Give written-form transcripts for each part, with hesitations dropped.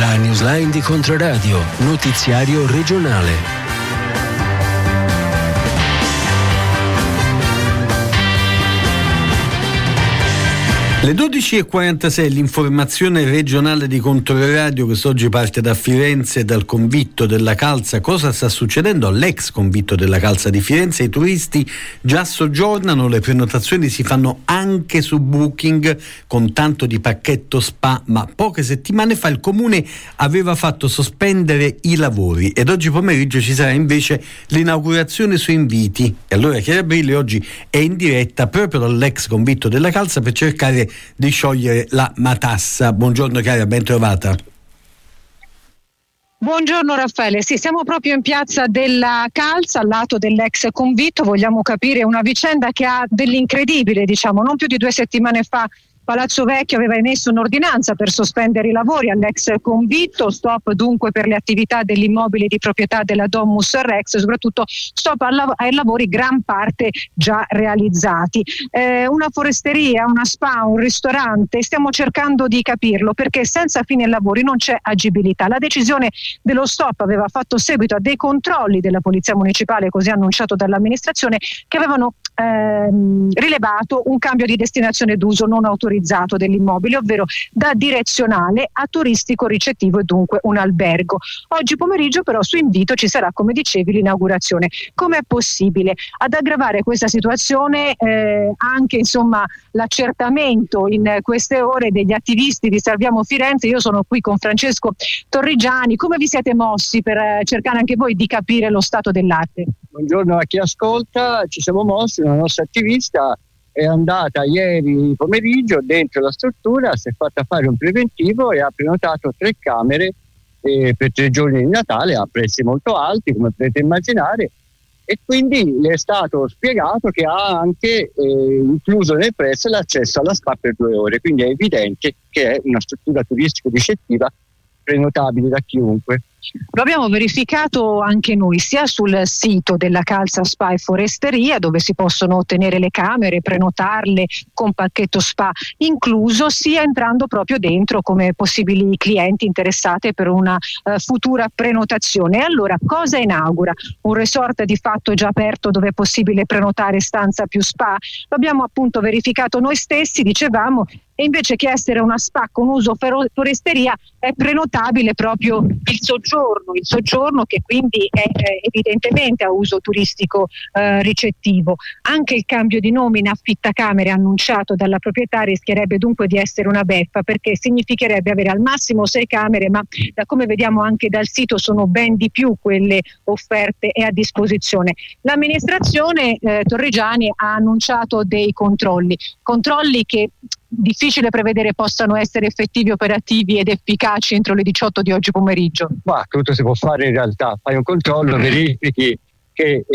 La newsline di Controradio, notiziario regionale. Le 12.46, l'informazione regionale di Controradio, quest'oggi parte da Firenze e dal convitto della Calza. Cosa sta succedendo all'ex convitto della Calza di Firenze? I turisti già soggiornano, le prenotazioni si fanno anche su Booking con tanto di pacchetto spa, ma poche settimane fa il comune aveva fatto sospendere i lavori ed oggi pomeriggio ci sarà invece l'inaugurazione su inviti. E allora Chiara Brilli oggi è in diretta proprio dall'ex convitto della Calza per cercare di sciogliere la matassa. Buongiorno Chiara, ben trovata. Buongiorno Raffaele, sì, siamo proprio in piazza della Calza, al lato dell'ex convitto. Vogliamo capire una vicenda che ha dell'incredibile, non più di 2 settimane fa Palazzo Vecchio aveva emesso un'ordinanza per sospendere i lavori all'ex convitto, stop dunque per le attività dell'immobile di proprietà della Domus Rex, soprattutto stop ai lavori gran parte già realizzati. Una foresteria, una spa, un ristorante, stiamo cercando di capirlo perché senza fine lavori non c'è agibilità. La decisione dello stop aveva fatto seguito a dei controlli della Polizia Municipale, così annunciato dall'amministrazione, che avevano rilevato un cambio di destinazione d'uso non autorizzato dell'immobile, ovvero da direzionale a turistico ricettivo e dunque un albergo. Oggi pomeriggio però su invito ci sarà, come dicevi, l'inaugurazione. Com'è possibile? Ad aggravare questa situazione anche l'accertamento in queste ore degli attivisti di Salviamo Firenze. Io sono qui con Francesco Torrigiani. Come vi siete mossi per cercare anche voi di capire lo stato dell'arte? Buongiorno a chi ascolta, ci siamo mossi, una nostra attivista è andata ieri pomeriggio dentro la struttura, si è fatta fare un preventivo e ha prenotato 3 camere per 3 giorni di Natale a prezzi molto alti, come potete immaginare, e quindi le è stato spiegato che ha anche incluso nel prezzo l'accesso alla spa per 2 ore, quindi è evidente che è una struttura turistica-ricettiva prenotabile da chiunque. Lo abbiamo verificato anche noi, sia sul sito della Calza Spa e Foresteria, dove si possono ottenere le camere, prenotarle con pacchetto spa incluso, sia entrando proprio dentro come possibili clienti interessate per una futura prenotazione. E allora cosa inaugura? Un resort di fatto già aperto dove è possibile prenotare stanza più spa? Lo abbiamo appunto verificato noi stessi, dicevamo, e invece che essere una spa con uso foresteria è prenotabile proprio il soggiorno che quindi è evidentemente a uso turistico ricettivo. Anche il cambio di nome in affittacamere annunciato dalla proprietaria rischierebbe dunque di essere una beffa, perché significherebbe avere al massimo 6 camere, ma da come vediamo anche dal sito sono ben di più quelle offerte e a disposizione. L'amministrazione Torrigiani ha annunciato dei controlli che difficile prevedere possano essere effettivi, operativi ed efficaci entro le 18 di oggi pomeriggio. Ma tutto si può fare in realtà, fai un controllo, verifichi che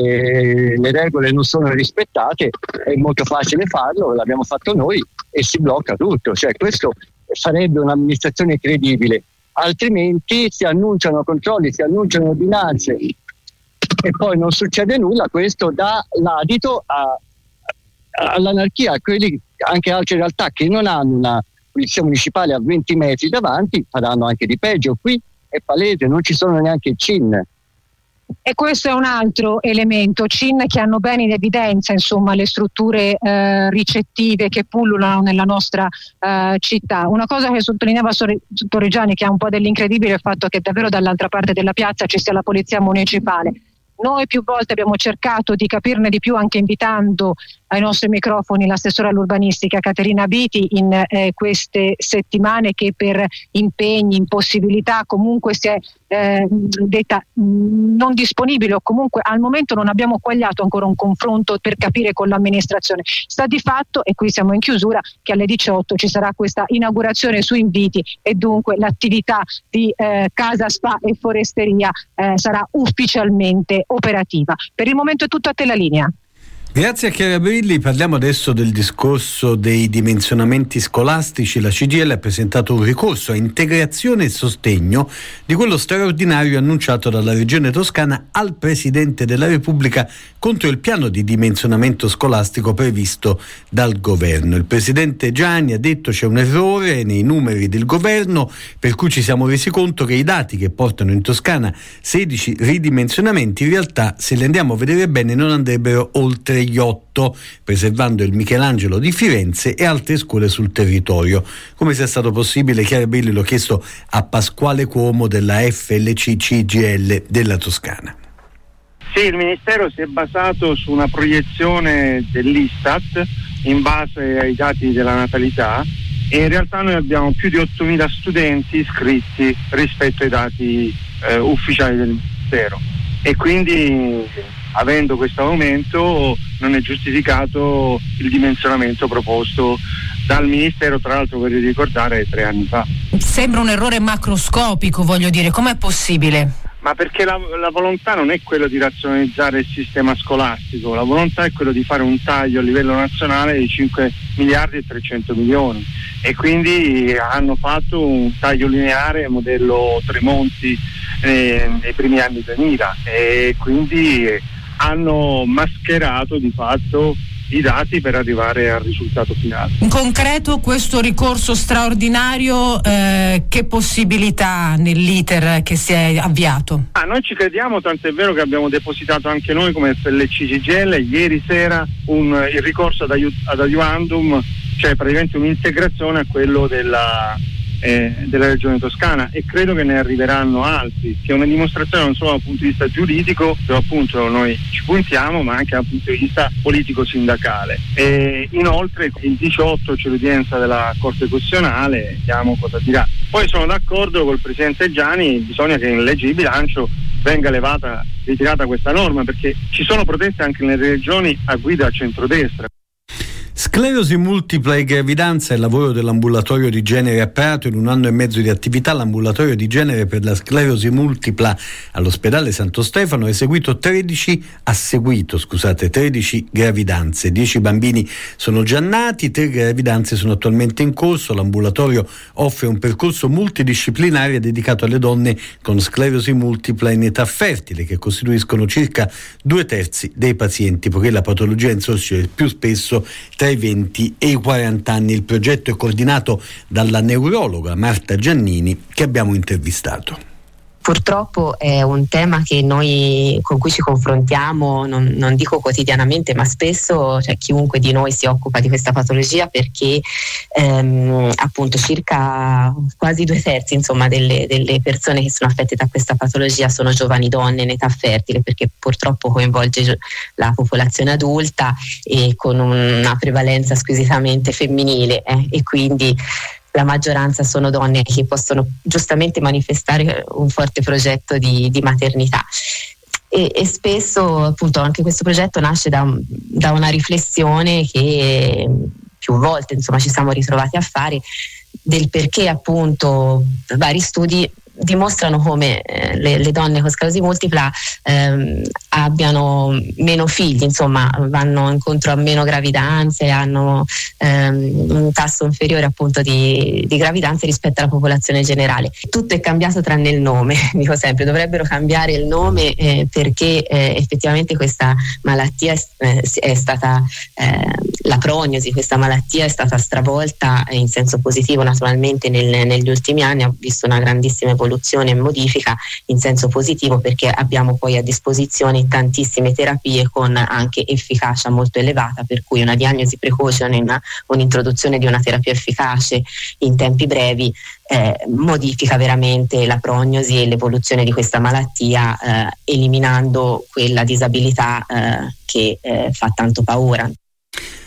le regole non sono rispettate, è molto facile farlo, l'abbiamo fatto noi e si blocca tutto, cioè questo sarebbe un'amministrazione credibile, altrimenti si annunciano controlli, si annunciano ordinanze e poi non succede nulla. Questo dà l'adito all'anarchia. Quelli, anche altre realtà che non hanno una polizia municipale a 20 metri davanti faranno anche di peggio. Qui è palese, non ci sono neanche i CIN. E questo è un altro elemento, CIN che hanno bene in evidenza le strutture ricettive che pullulano nella nostra città. Una cosa che sottolineava Torrigiani, che ha un po' dell'incredibile, è il fatto che davvero dall'altra parte della piazza ci sia la polizia municipale. Noi più volte abbiamo cercato di capirne di più, anche invitando ai nostri microfoni l'assessora all'urbanistica Caterina Biti in queste settimane, che per impegni, impossibilità comunque si è detta non disponibile, o comunque al momento non abbiamo quagliato ancora un confronto per capire con l'amministrazione. Sta di fatto, e qui siamo in chiusura, che alle 18 ci sarà questa inaugurazione su inviti e dunque l'attività di Casa Spa e Foresteria sarà ufficialmente operativa. Per il momento è tutto, a te la linea. Grazie a Chiara Brilli. Parliamo adesso del discorso dei dimensionamenti scolastici. La CGIL ha presentato un ricorso a integrazione e sostegno di quello straordinario annunciato dalla Regione Toscana al Presidente della Repubblica contro il piano di dimensionamento scolastico previsto dal Governo. Il Presidente Gianni ha detto c'è un errore nei numeri del Governo, per cui ci siamo resi conto che i dati che portano in Toscana 16 ridimensionamenti in realtà, se li andiamo a vedere bene, non andrebbero oltre gli 8, preservando il Michelangelo di Firenze e altre scuole sul territorio. Come sia stato possibile, Chiara Brilli l'ho chiesto a Pasquale Cuomo della FLC CGIL della Toscana. Sì, il Ministero si è basato su una proiezione dell'Istat in base ai dati della natalità, e in realtà noi abbiamo più di 8.000 studenti iscritti rispetto ai dati ufficiali del Ministero, e quindi avendo questo aumento non è giustificato il dimensionamento proposto dal Ministero, tra l'altro voglio ricordare 3 anni fa. Sembra un errore macroscopico, voglio dire, com'è possibile? Ma perché la volontà non è quella di razionalizzare il sistema scolastico, la volontà è quella di fare un taglio a livello nazionale di 5 miliardi e 300 milioni, e quindi hanno fatto un taglio lineare modello Tremonti nei primi anni 2000, e quindi hanno mascherato di fatto i dati per arrivare al risultato finale. In concreto questo ricorso straordinario che possibilità ha nell'iter che si è avviato? Noi ci crediamo, tant'è vero che abbiamo depositato anche noi come FLC CGIL ieri sera il ricorso ad adiuvandum, cioè praticamente un'integrazione a quello della Regione Toscana, e credo che ne arriveranno altri, che è una dimostrazione non solo dal punto di vista giuridico, dove appunto noi ci puntiamo, ma anche dal punto di vista politico-sindacale. E inoltre il 18 c'è l'udienza della Corte Costituzionale, vediamo cosa dirà. Poi sono d'accordo col Presidente Gianni, bisogna che in legge di bilancio venga ritirata questa norma, perché ci sono proteste anche nelle regioni a guida centrodestra. Sclerosi multipla e gravidanza è il lavoro dell'ambulatorio di genere a Prato. In 1 anno e mezzo di attività l'ambulatorio di genere per la sclerosi multipla all'ospedale Santo Stefano ha seguito 13 gravidanze. 10 bambini sono già nati, 3 gravidanze sono attualmente in corso. L'ambulatorio offre un percorso multidisciplinare dedicato alle donne con sclerosi multipla in età fertile, che costituiscono circa 2/3 dei pazienti, poiché la patologia insorge più spesso tra i 20 e i 40 anni. Il progetto è coordinato dalla neurologa Marta Giannini, che abbiamo intervistato. Purtroppo è un tema che con cui ci confrontiamo, non dico quotidianamente, ma spesso, cioè chiunque di noi si occupa di questa patologia, perché appunto circa quasi 2/3 insomma delle persone che sono affette da questa patologia sono giovani donne in età fertile, perché purtroppo coinvolge la popolazione adulta e con una prevalenza squisitamente femminile, e quindi la maggioranza sono donne che possono giustamente manifestare un forte progetto di maternità. E spesso appunto anche questo progetto nasce da una riflessione che più volte insomma ci siamo ritrovati a fare, del perché appunto vari studi dimostrano come le donne con sclerosi multipla abbiano meno figli, insomma vanno incontro a meno gravidanze, hanno un tasso inferiore appunto di gravidanze rispetto alla popolazione generale. Tutto è cambiato tranne il nome, dico sempre, dovrebbero cambiare il nome perché effettivamente questa malattia è stata la prognosi, questa malattia è stata stravolta in senso positivo naturalmente negli ultimi anni, ha visto una grandissima evoluzione e modifica in senso positivo, perché abbiamo poi a disposizione tantissime terapie con anche efficacia molto elevata, per cui una diagnosi precoce, un'introduzione di una terapia efficace in tempi brevi modifica veramente la prognosi e l'evoluzione di questa malattia, eliminando quella disabilità che fa tanto paura.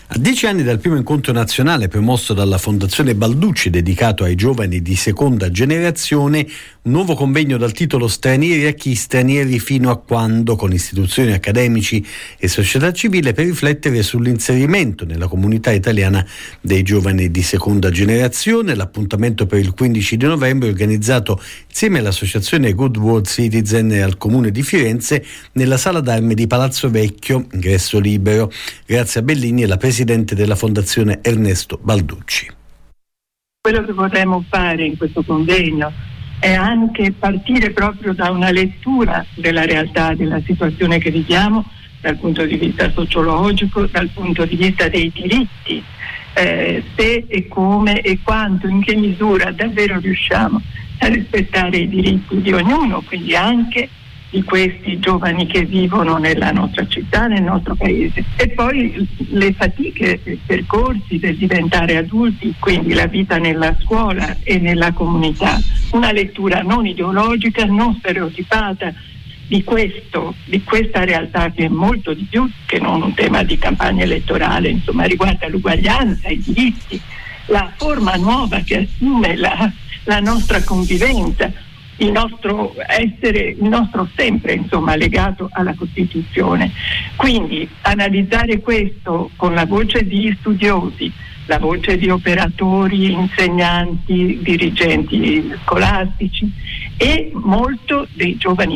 A 10 anni dal primo incontro nazionale promosso dalla Fondazione Balducci dedicato ai giovani di seconda generazione, un nuovo convegno dal titolo Stranieri a chi, stranieri fino a quando, con istituzioni, accademici e società civile per riflettere sull'inserimento nella comunità italiana dei giovani di seconda generazione. L'appuntamento per il 15 di novembre organizzato insieme all'associazione Good World Citizen e al Comune di Firenze nella Sala d'Arme di Palazzo Vecchio, ingresso libero. Grazia Bellini è la presidente della Fondazione Ernesto Balducci. Quello che vorremmo fare in questo convegno è anche partire proprio da una lettura della realtà, della situazione che viviamo dal punto di vista sociologico, dal punto di vista dei diritti, se e come e quanto, in che misura davvero riusciamo a rispettare i diritti di ognuno, quindi anche di questi giovani che vivono nella nostra città, nel nostro paese. E poi le fatiche, i percorsi del diventare adulti, quindi la vita nella scuola e nella comunità. Una lettura non ideologica, non stereotipata di questa realtà, che è molto di più che non un tema di campagna elettorale, insomma riguarda l'uguaglianza, i diritti, la forma nuova che assume la nostra convivenza, il nostro essere, il nostro sempre, insomma, legato alla Costituzione. Quindi analizzare questo con la voce di studiosi, la voce di operatori, insegnanti, dirigenti scolastici e molto dei giovani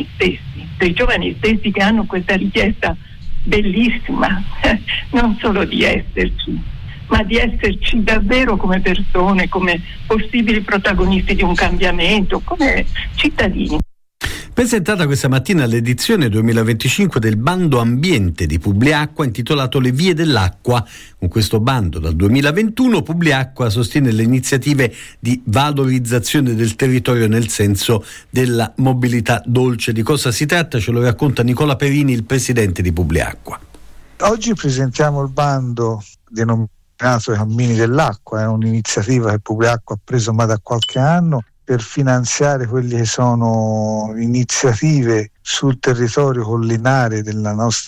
stessi che hanno questa richiesta bellissima, non solo di esserci, ma di esserci davvero come persone, come possibili protagonisti di un cambiamento, come cittadini. Presentata questa mattina l'edizione 2025 del bando ambiente di Publiacqua intitolato Le vie dell'acqua. Con questo bando dal 2021 Publiacqua sostiene le iniziative di valorizzazione del territorio nel senso della mobilità dolce. Di cosa si tratta? Ce lo racconta Nicola Perini, il presidente di Publiacqua. Oggi presentiamo il bando denominato I Cammini dell'Acqua, è un'iniziativa che Publiacqua ha preso ma da qualche anno per finanziare quelle che sono iniziative sul territorio collinare del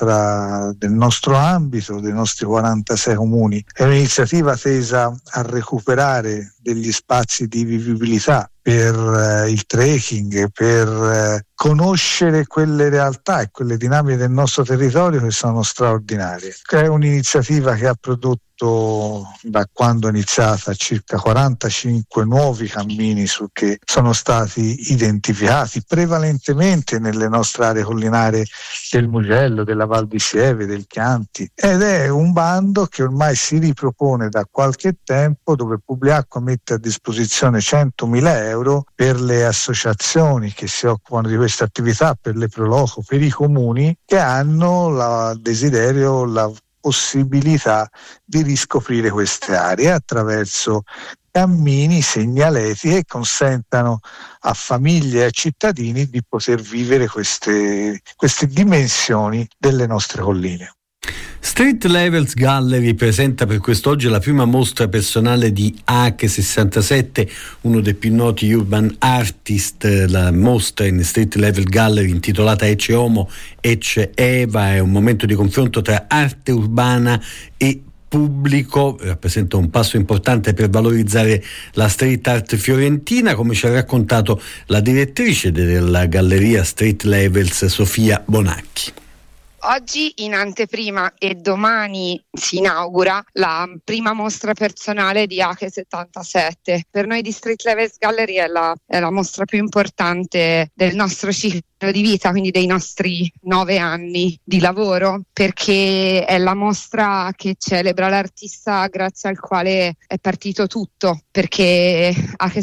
nostro ambito, dei nostri 46 comuni. È un'iniziativa tesa a recuperare degli spazi di vivibilità per il trekking, per conoscere quelle realtà e quelle dinamiche del nostro territorio che sono straordinarie. È un'iniziativa che ha prodotto, da quando è iniziata, circa 45 nuovi cammini che sono stati identificati prevalentemente nelle nostre aree collinari del Mugello, della Val di Sieve, del Chianti, ed è un bando che ormai si ripropone da qualche tempo, dove Publiacqua mette a disposizione 100.000 euro per le associazioni che si occupano di queste attività, per le Proloco, per i comuni che hanno il desiderio, la possibilità di riscoprire queste aree attraverso cammini, segnaleti che consentano a famiglie e a cittadini di poter vivere queste dimensioni delle nostre colline. Street Levels Gallery presenta per quest'oggi la prima mostra personale di H67, uno dei più noti urban artist. La mostra in Street Level Gallery, intitolata Ecce Homo, Ecce Eva, è un momento di confronto tra arte urbana e pubblico, rappresenta un passo importante per valorizzare la street art fiorentina, come ci ha raccontato la direttrice della galleria Street Levels, Sofia Bonacchi. Oggi in anteprima e domani si inaugura la prima mostra personale di H77. Per noi di Street Levels Gallery è la mostra più importante del nostro ciclo di vita, quindi dei nostri 9 anni di lavoro, perché è la mostra che celebra l'artista grazie al quale è partito tutto, perché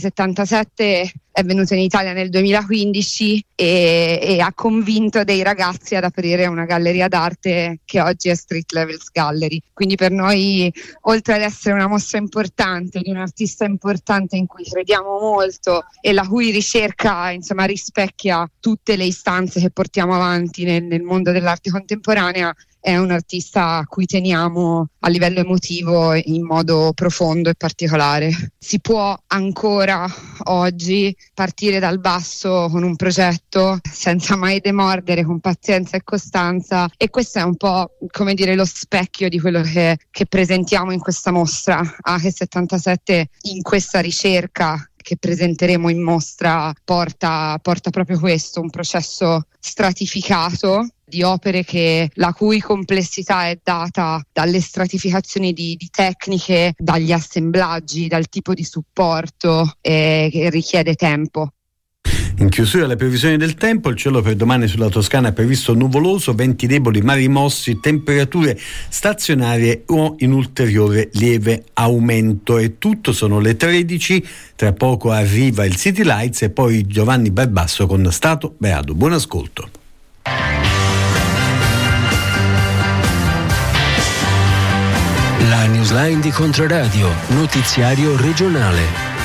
H77 è venuto in Italia nel 2015 e ha convinto dei ragazzi ad aprire una galleria d'arte che oggi è Street Levels Gallery. Quindi per noi, oltre ad essere una mostra importante di un artista importante in cui crediamo molto e la cui ricerca insomma rispecchia tutte le istanze che portiamo avanti nel mondo dell'arte contemporanea, è un artista a cui teniamo a livello emotivo in modo profondo e particolare. Si può ancora oggi partire dal basso con un progetto senza mai demordere, con pazienza e costanza, e questo è un po', come dire, lo specchio di quello che presentiamo in questa mostra. Ache 77 in questa ricerca che presenteremo in mostra porta proprio questo, un processo stratificato di opere la cui complessità è data dalle stratificazioni di tecniche, dagli assemblaggi, dal tipo di supporto, che richiede tempo. In chiusura le previsioni del tempo: il cielo per domani sulla Toscana è previsto nuvoloso, venti deboli, mari mossi, temperature stazionarie o in ulteriore lieve aumento. È tutto, sono le 13, tra poco arriva il City Lights e poi Giovanni Barbasso con Stato Beato. Buon ascolto. La Newsline di Controradio, notiziario regionale.